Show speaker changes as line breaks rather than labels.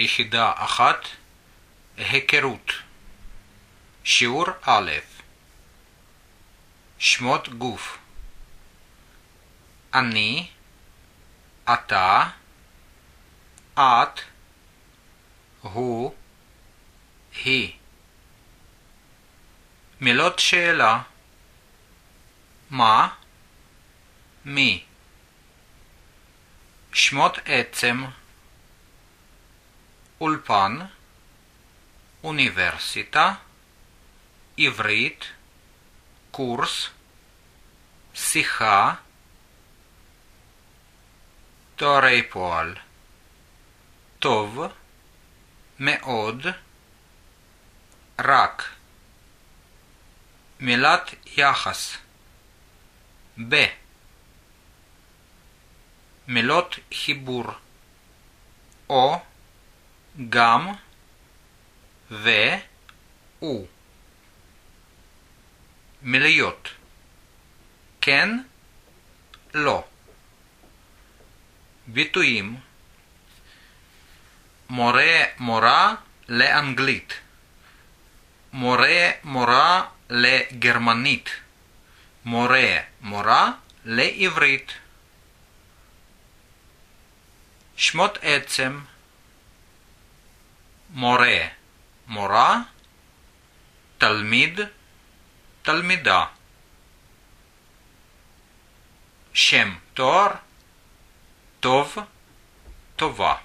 יחידה 1 היכרות שיעור א' שמות גוף אני, אתה, את, הוא, היא. מילות שאלה מה, מי. שמות עצם אולפן, אוניברסיטה, עברית, קורס, שיחה, תוארי פועל, טוב, מאוד, רק. מילת יחס ב. מילות חיבור או, גם, ו, הוא. מיליות כן, לא. ביטויים מורה מורה לאנגלית, מורה מורה לגרמנית, מורה מורה לעברית. שמות עצם מורה מורה, תלמיד תלמידה. שם תואר טוב טובה.